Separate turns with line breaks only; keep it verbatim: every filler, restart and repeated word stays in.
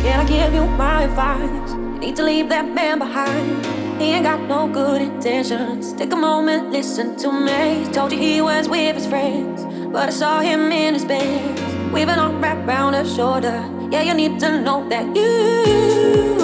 Can I give you my advice? You need to leave that man behind. He ain't got no good intentions. Take a moment, listen to me. He told you he was with his friends, but I saw him in his bed, weaving on wrapped round her shoulder. Yeah, you need to know that you